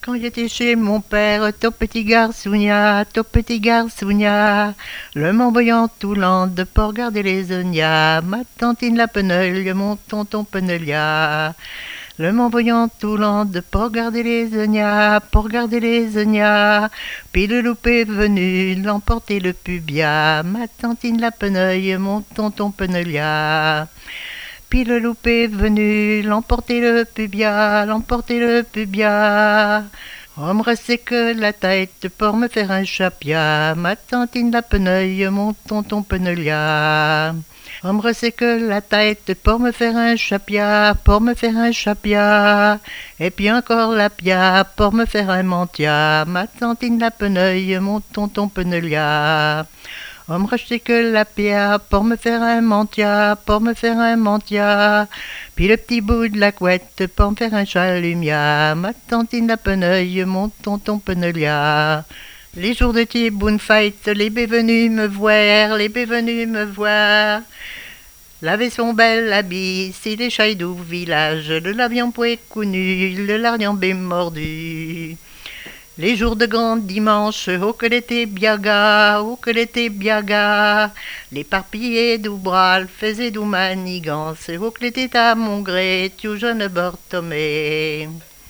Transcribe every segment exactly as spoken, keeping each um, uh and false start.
Quand j'étais chez mon père, ton petit garçounia, ton petit garçounia, le m'envoyant tout l'ande pour regarder les ognas, ma tantine la peneuille, mon tonton penelia. Le m'envoyant tout l'ande pour regarder les ognas, pour regarder les ognas, puis le loup est venu l'emporter le pubia, ma tantine la peneuille, mon tonton penelia. Puis le loup est venu l'emporter le pubia, l'emporter le pubia. On me restait que la tête pour me faire un chapia, ma tantine la peneuille, mon tonton penelia. On me restait que la tête pour me faire un chapia, pour me faire un chapia. Et puis encore la pia pour me faire un mentia, ma tantine la peneuille, mon tonton penelia. On me rachetait que la pierre pour me faire un mentia, pour me faire un mentia. Puis le petit bout de la couette pour me faire un chalumia, ma tantine la peneuille, mon tonton penelia. Les jours de Tiboun Fight, les baies venus me voir, les baies venus me voir. Laver son bel habit, si les chailles du village, le l'avion poé connu, le larnian mordu. Les jours de grand dimanche, oh que l'été biaga, oh que l'été biaga, l'éparpillé du bras faisait du manigance, oh que l'été à mon gré, tu jeune Bortomé.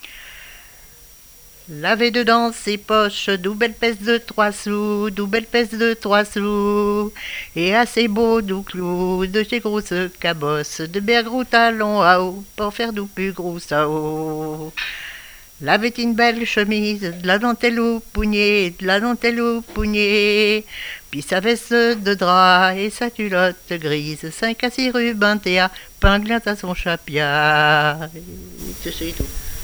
L'avait dedans ses poches, d'où belle pèse de trois sous, d'où belle pèse de trois sous, et assez beau d'où clou, de chez grosses cabosses, de bergros talons à eau, pour faire du plus gros sao. L'avait une belle chemise, de la dentelle au poignet, de la dentelle au poignet, puis sa veste de drap et sa culotte grise, cinq à six rubans et à pinglant à son chapia. C'est tout.